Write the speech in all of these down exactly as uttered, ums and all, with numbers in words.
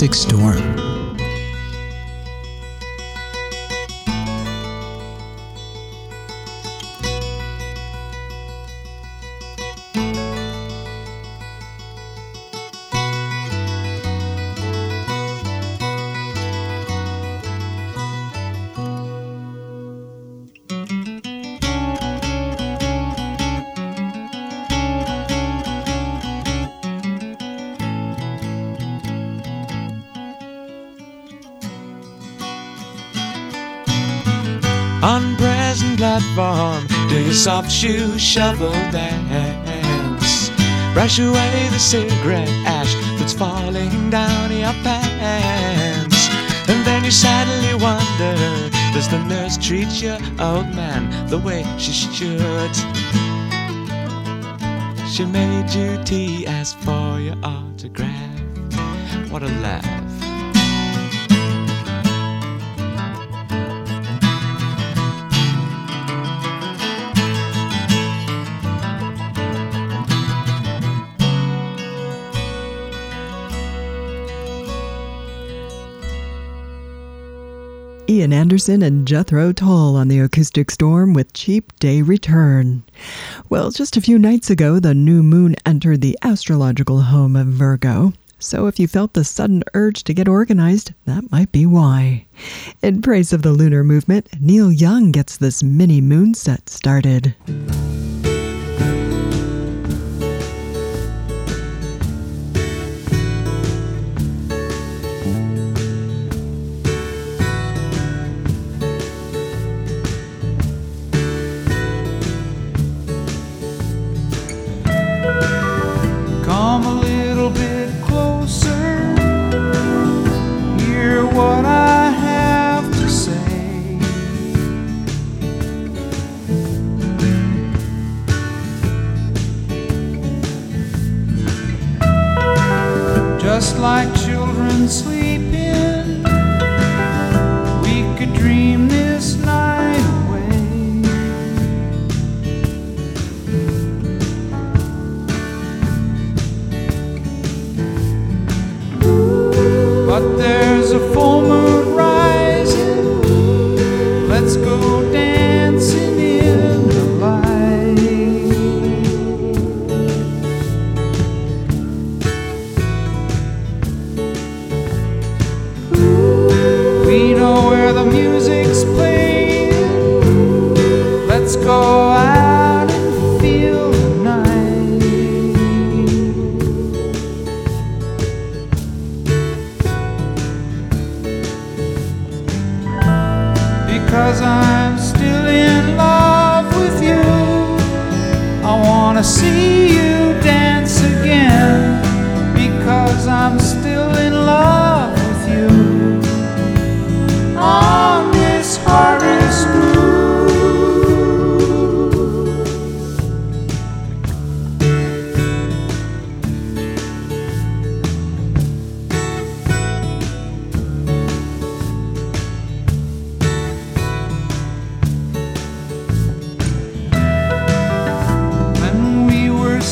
Acoustic Storm. On present platform, do your soft shoe shuffle dance. Brush away the cigarette ash that's falling down your pants. And then you sadly wonder, does the nurse treat your old man the way she should? She made you tea, asked for your autograph. What a laugh. Ian Anderson and Jethro Tull on the Acoustic Storm with Cheap Day Return. Well, just a few nights ago, the new moon entered the astrological home of Virgo. So if you felt the sudden urge to get organized, that might be why. In praise of the lunar movement, Neil Young gets this mini moon set started. Come a little bit closer, hear what I have to say. Just like children sleeping, we could dream this night away. But there's a full moon rising, let's go dancing in the light. We know where the music's playing, let's go out and feel the night. Because I'm still in love with you, I wanna see you dance again. Because I'm still in love with you, on this harvest moon. When we were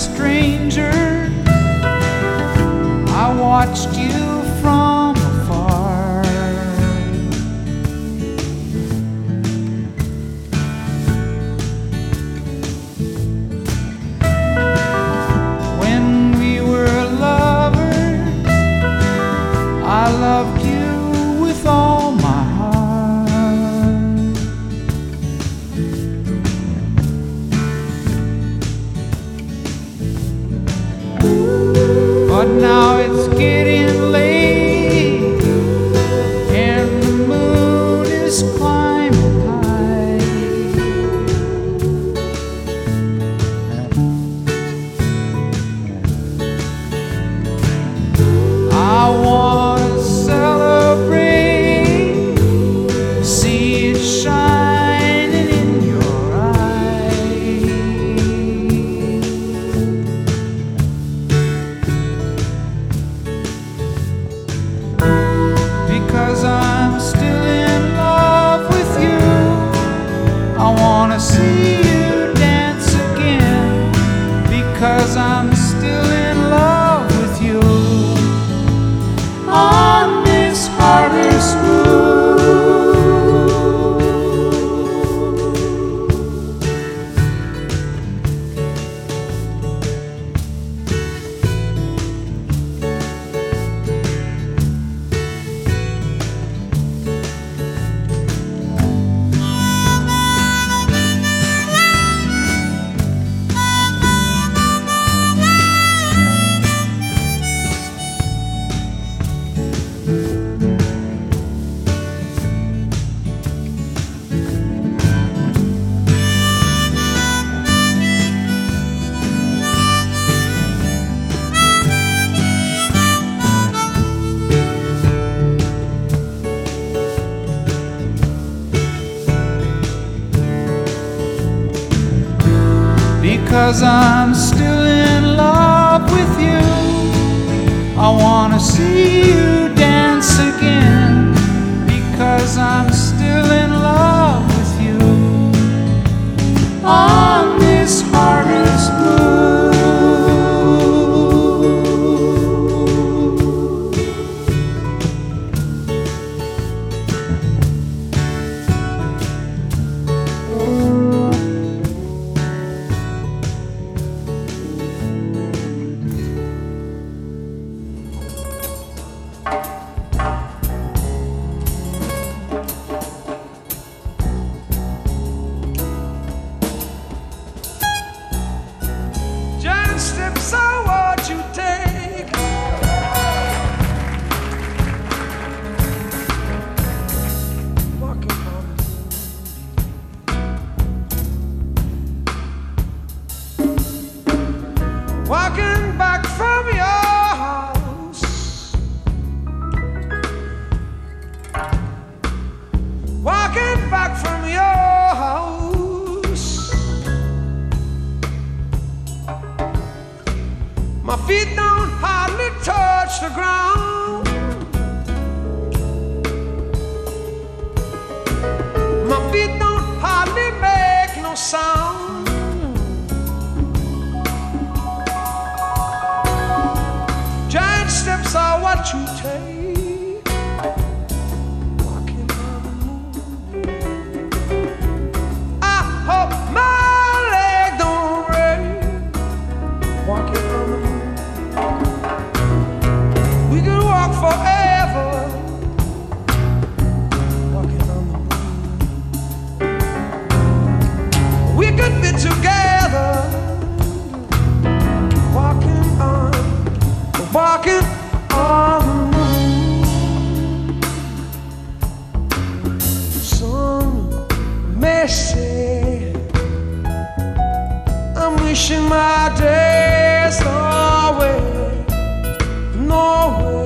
because I'm still in love with you. I wanna see you dance again because I'm still in love with you. On this harvest moon, steps are what you take. Walking on the moon. Walking back from your house. Walking back from your house. My feet don't hardly touch the ground. My feet don't hardly make no sound. Giant steps are what you take. Walking on the moon. I hope my leg don't break. Walking on the moon. Forever, walking on the moon. We could be together, walking on, walking on the moon. Some may say I'm wishing my days away. No way.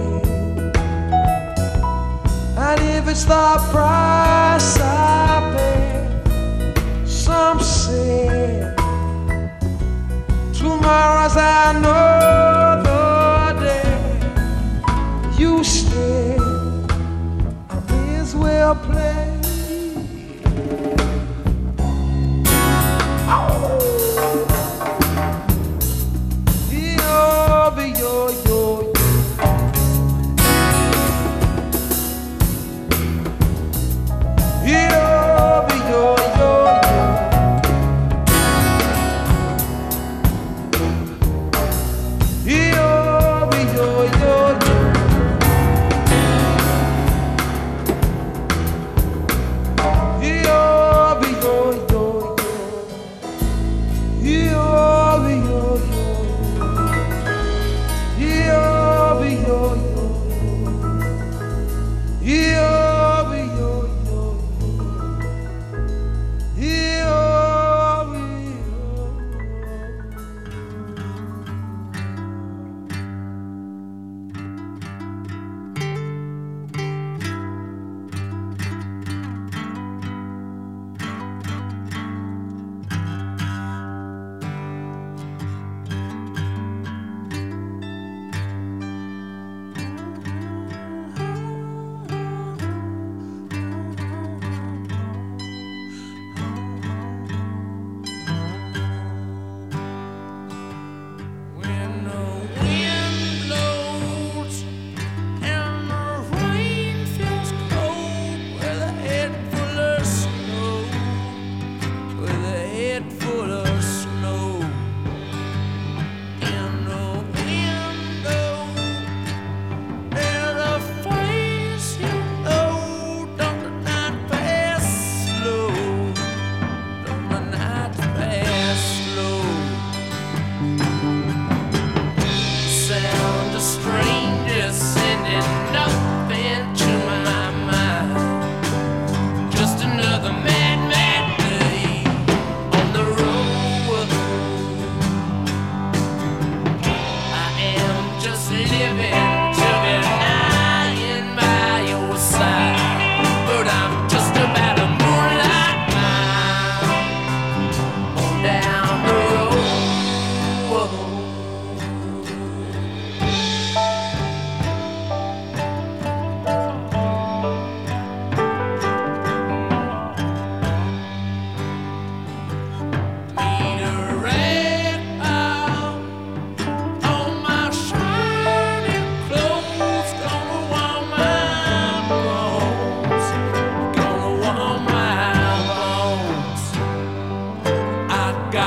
And if it's the price I pay, some say tomorrow's another day. You stay, I may as well play. Oh. Yo, yo, yo, yo.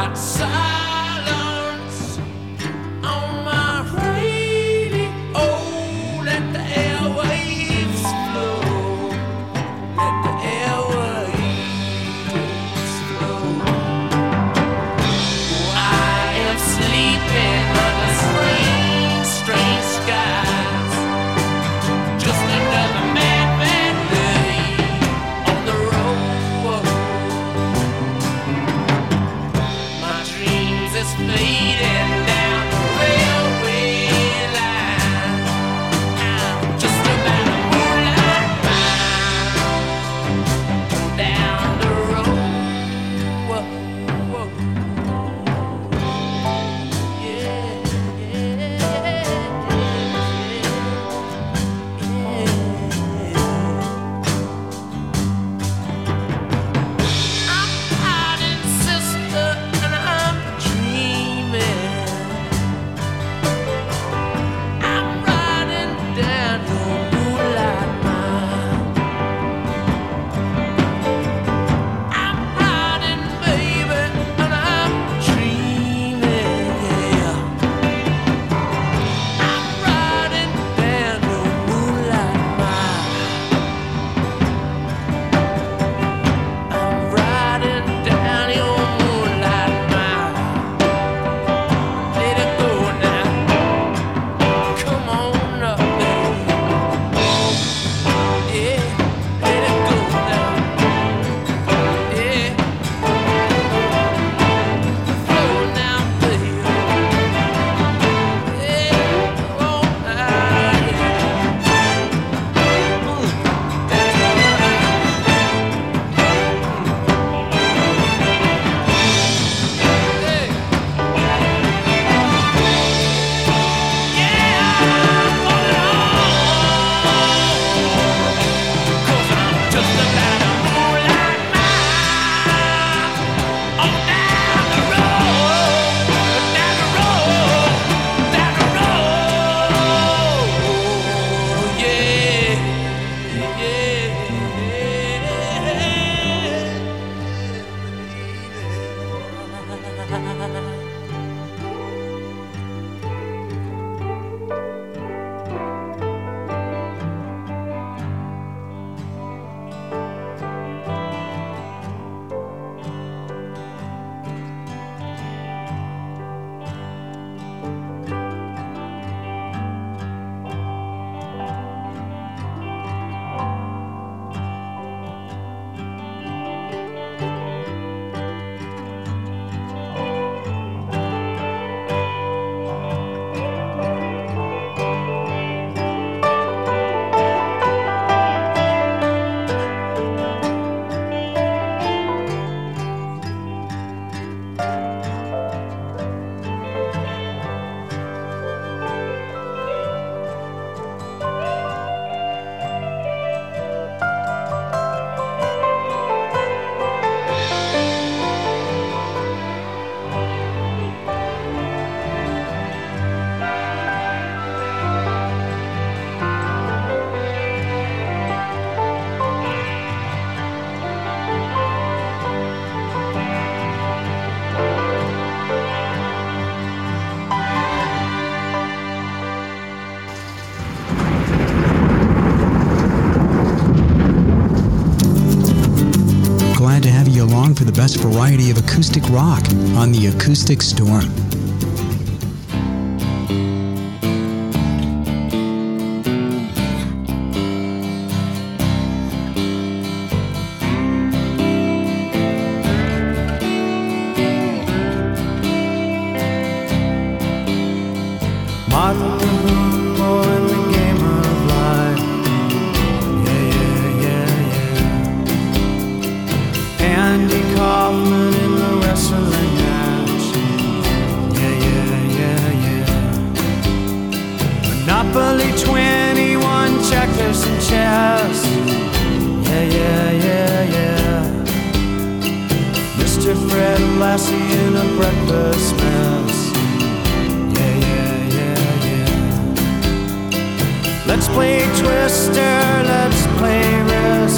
For the best variety of acoustic rock on the Acoustic Storm.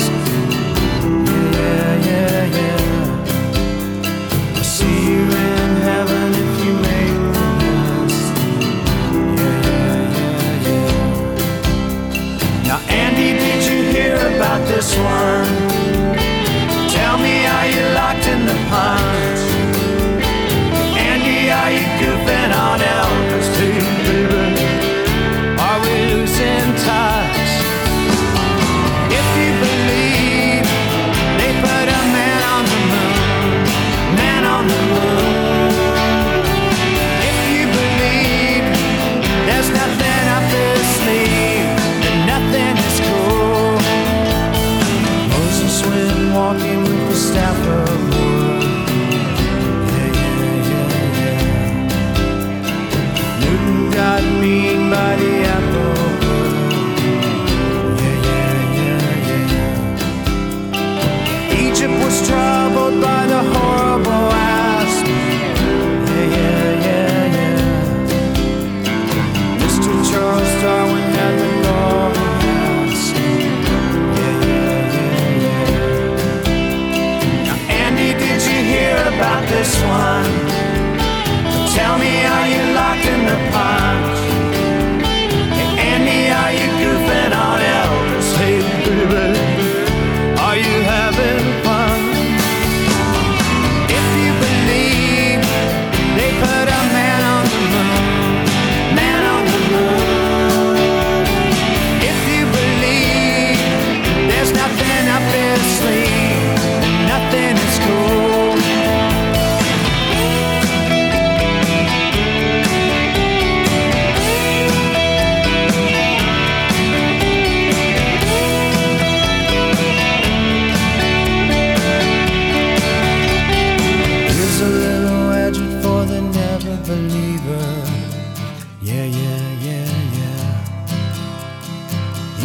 See you in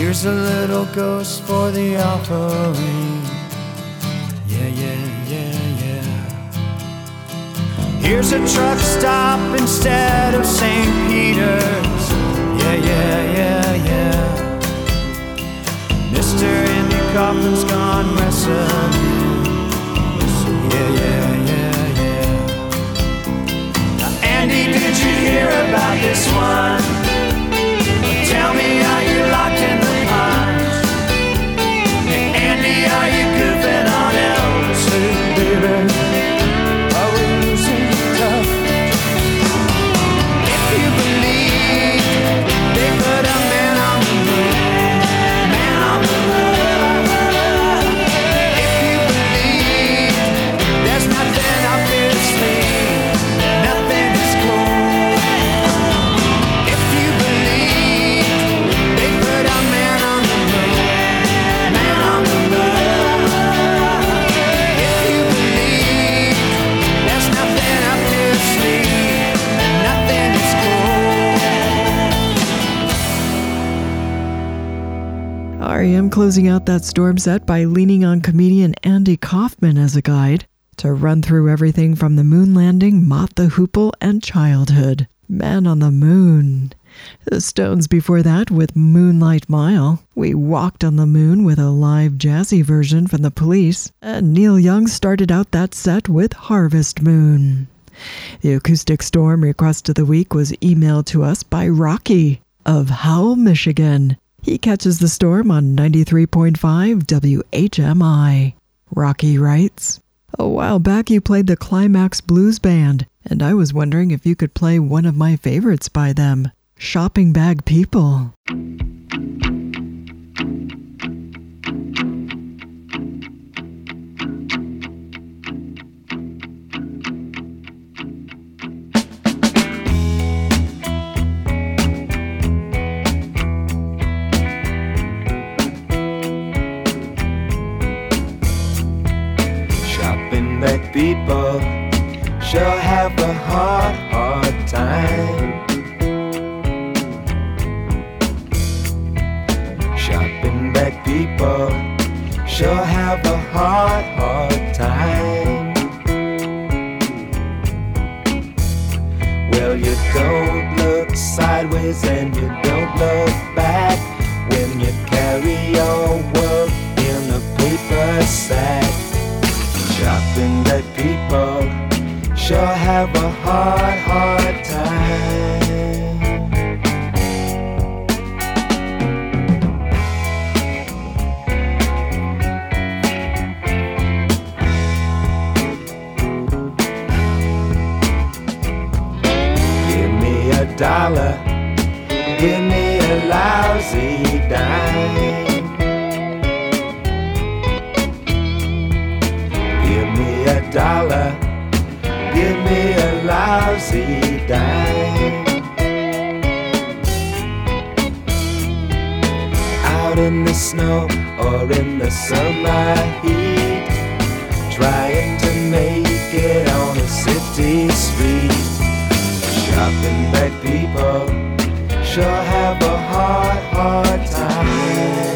Here's a little ghost for the offering. Yeah, yeah, yeah, yeah. Here's a truck stop instead of Saint Peter's. Yeah, yeah, yeah, yeah. Mister Andy Kaufman's gone wrestling. Yeah, yeah, yeah, yeah. Now, Andy, did you hear about this one? Tell me, are you locked in the pines? Hey, Andy, are you goofing on Elvis? Hey, baby, are we losing tough? If you believe they put a man on the moon, man on the moon. If you believe there's nothing up his sleeve, nothing is cool. If you believe they put a man on the moon, man on the moon. If you believe there's nothing up his sleeve, nothing is cool. R E M closing out that storm set by leaning on comedian Andy Kaufman as a guide to run through everything from the moon landing, Mott the Hoople, and childhood. Man on the Moon. The Stones before that with Moonlight Mile. We Walked on the Moon with a live jazzy version from the Police. And Neil Young started out that set with Harvest Moon. The Acoustic Storm request of the week was emailed to us by Rocky of Howell, Michigan. He catches the storm on ninety-three point five W H M I. Rocky writes, "A while back you played the Climax Blues Band, and I was wondering if you could play one of my favorites by them, Shopping Bag People." Shopping bag people sure have a hard, hard time. Shopping bag people sure have a hard, hard time. Well, you don't look sideways and you don't look back when you carry your world in a paper sack. Shopping bag people sure have a hard, hard time. Give me a dollar, give me a lousy dime. Give me a dollar, give me a lousy dime. Out in the snow or in the summer heat, trying to make it on a city street. Shopping bag people sure have a hard, hard time.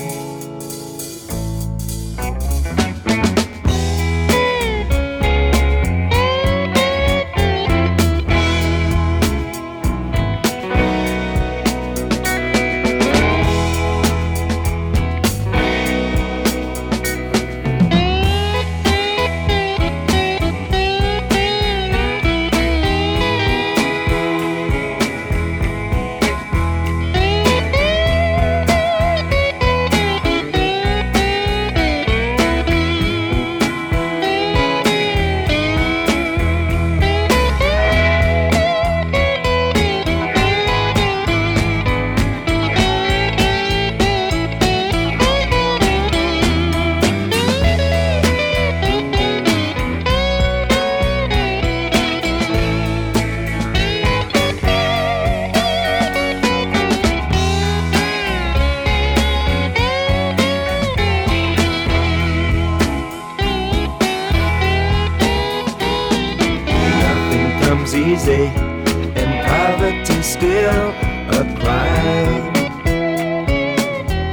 Easy and poverty still a crime.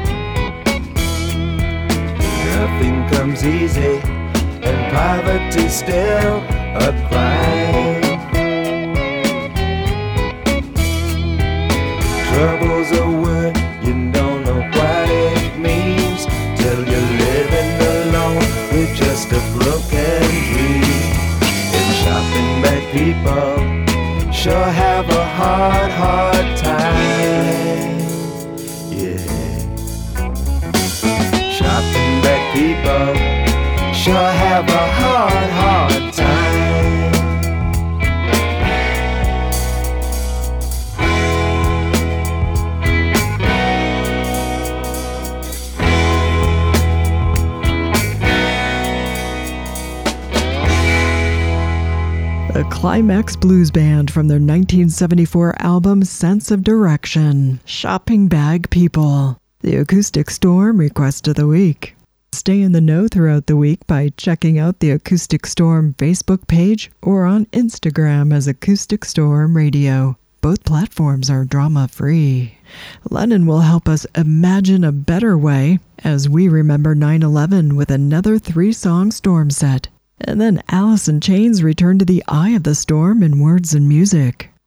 comes easy, and poverty's still a crime. Trouble's a word, you don't know what it means, till you're living alone with just a broken dream. And shopping bag people sure have a hard, hard time. Yeah. Shopping bag people sure have a hard, hard time. The Climax Blues Band from their nineteen seventy-four album Sense of Direction, Shopping Bag People. The Acoustic Storm Request of the Week. Stay in the know throughout the week by checking out the Acoustic Storm Facebook page or on Instagram as Acoustic Storm Radio. Both platforms are drama-free. Lennon will help us imagine a better way as we remember nine eleven with another three-song storm set. And then Alice in Chains return to the eye of the storm in words and music.